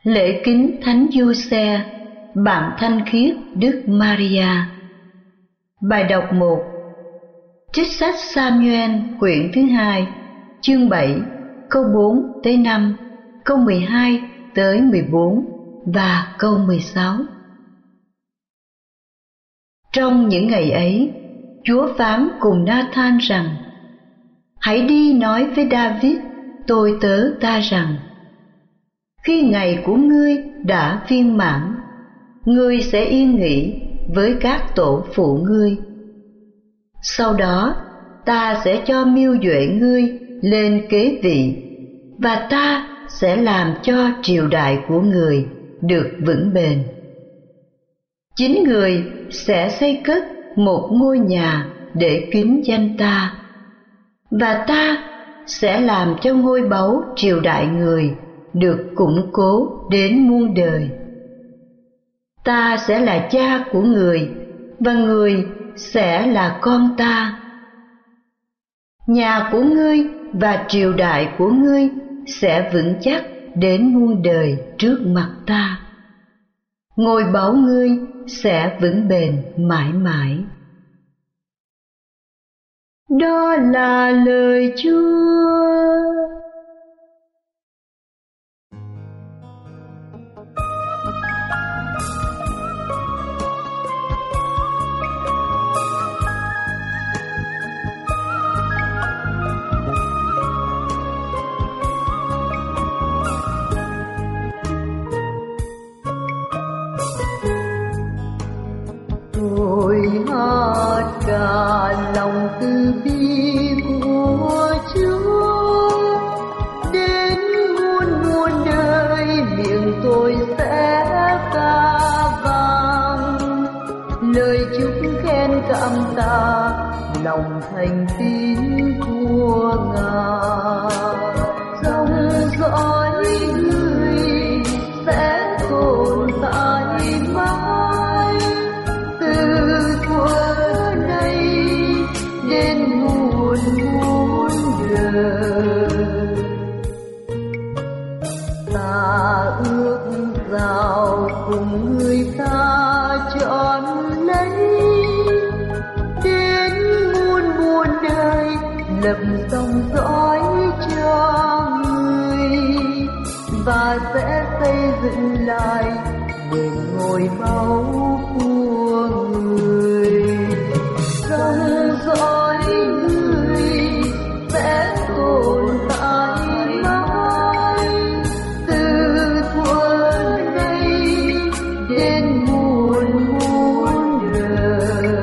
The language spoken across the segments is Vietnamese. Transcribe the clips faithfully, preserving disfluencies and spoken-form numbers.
Lễ kính Thánh Giuse, bạn thanh khiết Đức Maria. Bài đọc một. Trích sách Samuel quyển thứ hai, chương bảy, câu bốn tới năm, câu mười hai tới mười bốn và câu mười sáu. Trong những ngày ấy, Chúa phán cùng Nathan rằng: Hãy đi nói với David, tôi tớ ta rằng: Khi ngày của ngươi đã viên mãn, ngươi sẽ yên nghỉ với các tổ phụ ngươi. Sau đó ta sẽ cho mưu duệ ngươi lên kế vị, và ta sẽ làm cho triều đại của người được vững bền. Chính người sẽ xây cất một ngôi nhà để kính danh ta, và ta sẽ làm cho ngôi báu triều đại người được củng cố đến muôn đời. Ta sẽ là cha của người, và người sẽ là con ta. Nhà của ngươi và triều đại của ngươi sẽ vững chắc đến muôn đời trước mặt ta. Ngôi báu ngươi sẽ vững bền mãi mãi. Đó là lời Chúa. Tôi hát cả lòng từ bi của Chúa, đến muôn muôn đời miệng tôi sẽ ca vang lời chúc khen cảm tạ lòng thành tín của Ngài. Dòng dõi người sẽ tồn tại mãi, từ thuở này đến muôn muôn đời. Ta ước giao cùng người ta trọn lấy, đến muôn muôn đời lập dòng dõi cho người, và sẽ xây dựng lại nền ngôi báu của người. Dòng dõi người sẽ tồn tại mãi, từ thuở này đến muôn muôn đời.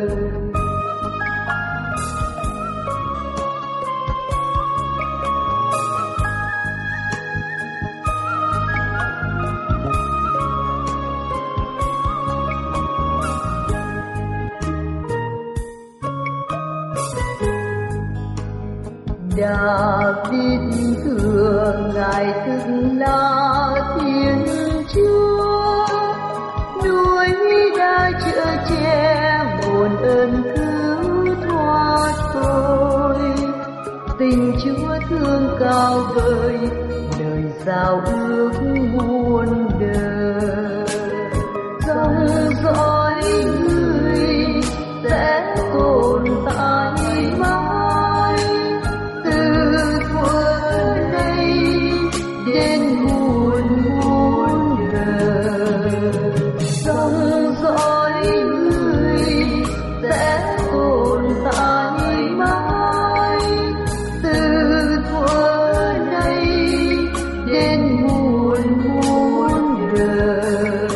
David thưa Ngài thực là Thiên Chúa, núi đã chở che muôn ơn cứu thoát tôi. Tình Chúa thương cao vời, lời giao ước muôn đời. Dòng dõi người sẽ tồn tại mãi, đến muôn muôn đời. Dòng dõi người sẽ tồn tại mãi, từ thuở này đến muôn muôn đời.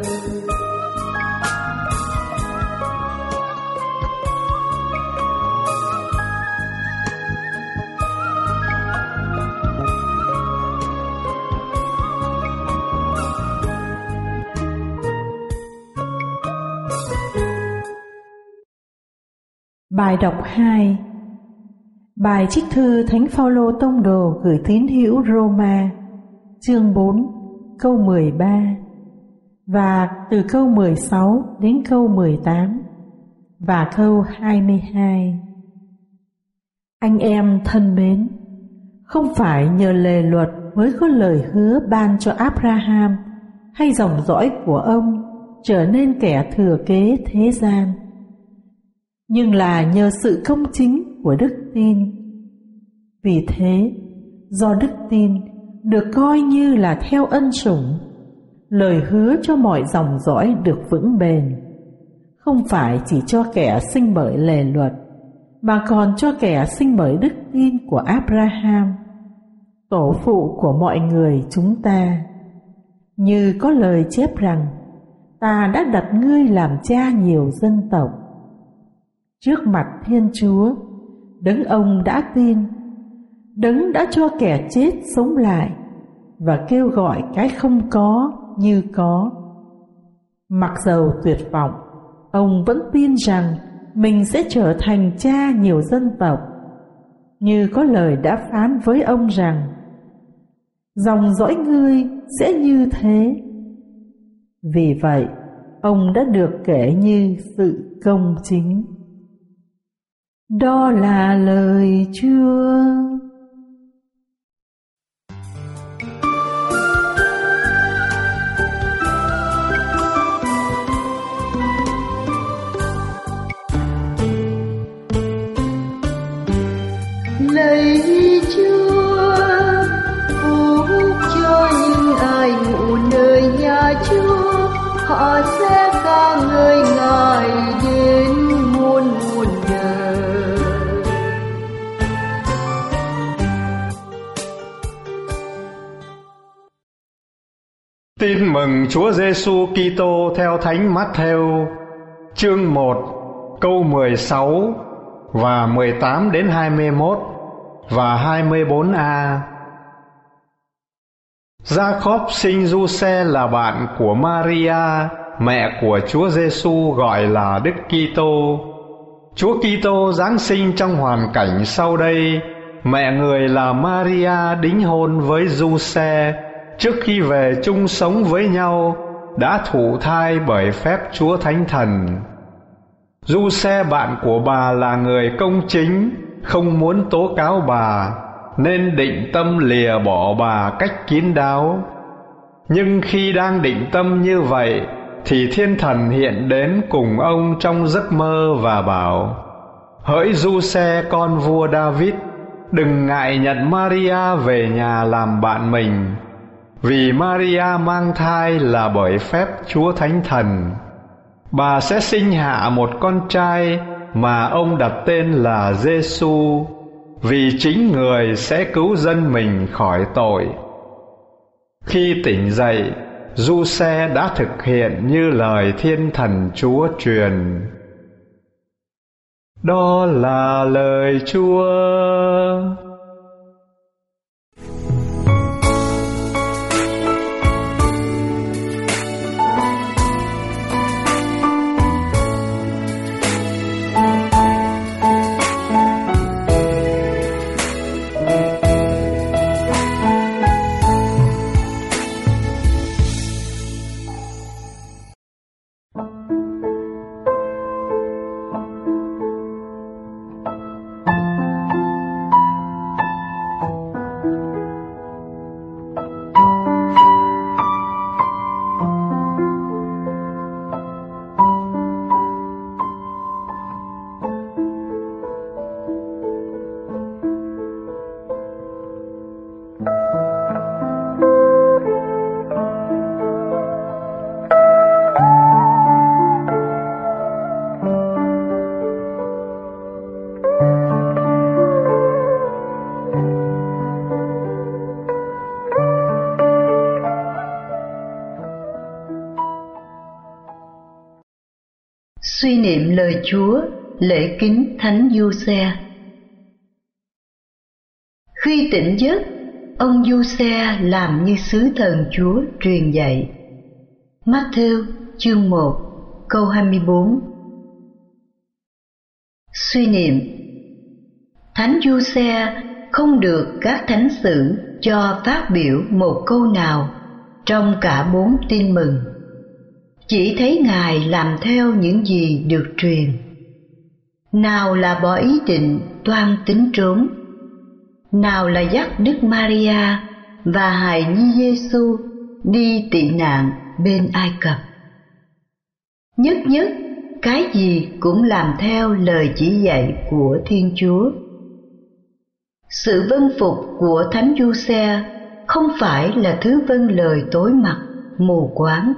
Bài đọc hai. Bài trích thư Thánh Phaolô tông đồ gửi tín hữu Roma, chương bốn, câu mười ba và từ câu mười sáu đến câu mười tám và câu hai mươi hai. Anh em thân mến, không phải nhờ lề luật mới có lời hứa ban cho Abraham hay dòng dõi của ông trở nên kẻ thừa kế thế gian, nhưng là nhờ sự công chính của đức tin. Vì thế, do đức tin được coi như là theo ân sủng, lời hứa cho mọi dòng dõi được vững bền, không phải chỉ cho kẻ sinh bởi lề luật, mà còn cho kẻ sinh bởi đức tin của Abraham, tổ phụ của mọi người chúng ta. Như có lời chép rằng, ta đã đặt ngươi làm cha nhiều dân tộc. Trước mặt Thiên Chúa, đấng ông đã tin, đấng đã cho kẻ chết sống lại và kêu gọi cái không có như có. Mặc dầu tuyệt vọng, ông vẫn tin rằng mình sẽ trở thành cha nhiều dân tộc, như có lời đã phán với ông rằng, dòng dõi ngươi sẽ như thế. Vì vậy, ông đã được kể như sự công chính. Đó là lời Chúa. Lạy Chúa, phúc cho những ai ngụ nơi nhà Chúa, họ sẽ ca ngợi Ngài đến muôn muôn đời. Tin mừng Chúa Giêsu Kitô theo Thánh Mát-thêu, chương một, câu mười sáu và mười tám đến hai mươi mốt và hai mươi bốn a. Gia-cốp sinh Giuse là bạn của Maria, mẹ của Chúa Giêsu gọi là Đức Kitô. Chúa Kitô giáng sinh trong hoàn cảnh sau đây. Mẹ người là Maria đính hôn với Giuse, trước khi về chung sống với nhau đã thụ thai bởi phép Chúa Thánh Thần. Giuse bạn của bà là người công chính, không muốn tố cáo bà, nên định tâm lìa bỏ bà cách kín đáo. Nhưng khi đang định tâm như vậy, thì Thiên Thần hiện đến cùng ông trong giấc mơ và bảo: hỡi Giuse con vua David, đừng ngại nhận Maria về nhà làm bạn mình, vì Maria mang thai là bởi phép Chúa Thánh Thần. Bà sẽ sinh hạ một con trai mà ông đặt tên là Giêsu, vì chính người sẽ cứu dân mình khỏi tội. Khi tỉnh dậy, Giuse đã thực hiện như lời Thiên Thần Chúa truyền. Đó là lời Chúa. Suy niệm lời Chúa, lễ kính Thánh Giuse. Khi tỉnh giấc, ông Giuse làm như sứ thần Chúa truyền dạy. Mát-thêu chương một, câu hai mươi bốn. Suy niệm: Thánh Giuse không được các thánh sử cho phát biểu một câu nào trong cả bốn tin mừng. Chỉ thấy Ngài làm theo những gì được truyền. Nào là bỏ ý định toan tính trốn, nào là dắt Đức Maria và hài nhi Giêsu đi tị nạn bên Ai Cập. Nhất nhất cái gì cũng làm theo lời chỉ dạy của Thiên Chúa. Sự vâng phục của Thánh Giuse không phải là thứ vâng lời tối mặt, mù quáng.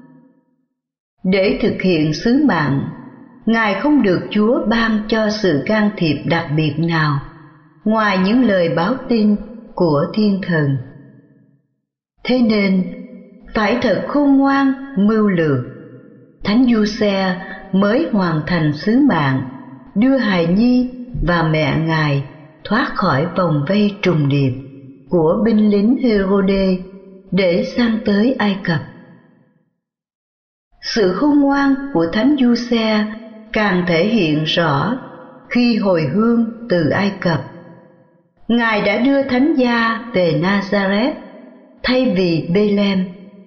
Để thực hiện sứ mạng, Ngài không được Chúa ban cho sự can thiệp đặc biệt nào ngoài những lời báo tin của thiên thần. Thế nên, phải thật khôn ngoan, mưu lược, Thánh Giuse mới hoàn thành sứ mạng đưa hài nhi và mẹ Ngài thoát khỏi vòng vây trùng điệp của binh lính Hê-rô-đê để sang tới Ai Cập. Sự khôn ngoan của Thánh Giuse càng thể hiện rõ khi hồi hương từ Ai Cập. Ngài đã đưa Thánh Gia về Nazareth thay vì Bê-lem.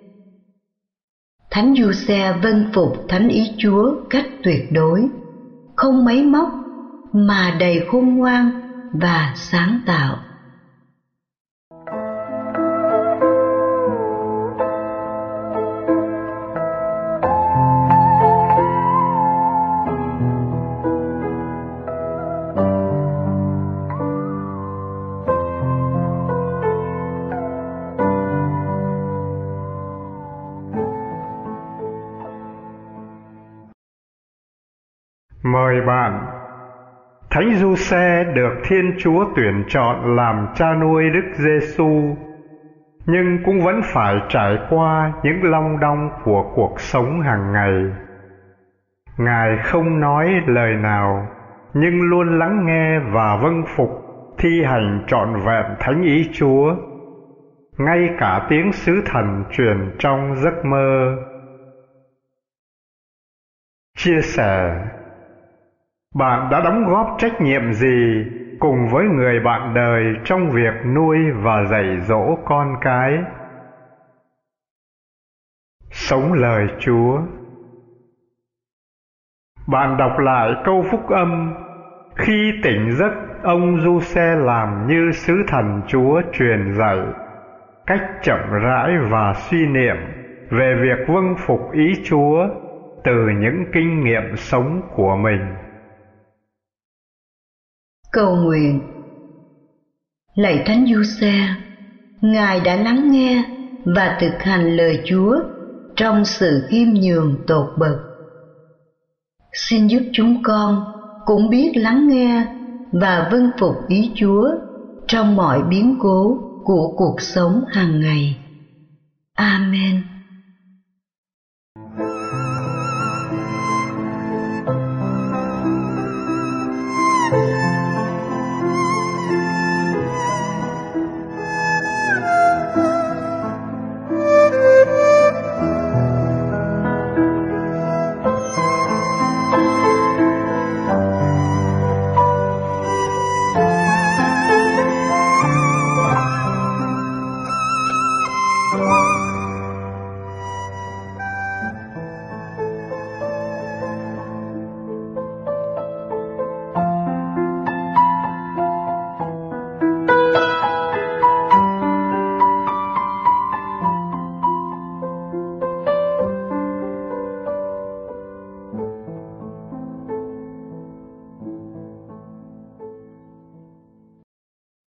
Thánh Giuse vâng phục Thánh ý Chúa cách tuyệt đối, không máy móc mà đầy khôn ngoan và sáng tạo. Mời bạn. Thánh Giuse được Thiên Chúa tuyển chọn làm cha nuôi Đức Giêsu, nhưng cũng vẫn phải trải qua những long đong của cuộc sống hàng ngày. Ngài không nói lời nào, nhưng luôn lắng nghe và vâng phục, thi hành trọn vẹn thánh ý Chúa, ngay cả tiếng sứ thần truyền trong giấc mơ. Chia sẻ: bạn đã đóng góp trách nhiệm gì cùng với người bạn đời trong việc nuôi và dạy dỗ con cái? Sống lời Chúa. Bạn đọc lại câu phúc âm: khi tỉnh giấc, ông Giuse làm như sứ thần Chúa truyền dạy, cách chậm rãi và suy niệm về việc vâng phục ý Chúa từ những kinh nghiệm sống của mình. Cầu nguyện. Lạy Thánh Giuse, Ngài đã lắng nghe và thực hành lời Chúa trong sự khiêm nhường tột bậc. Xin giúp chúng con cũng biết lắng nghe và vâng phục ý Chúa trong mọi biến cố của cuộc sống hàng ngày. Amen.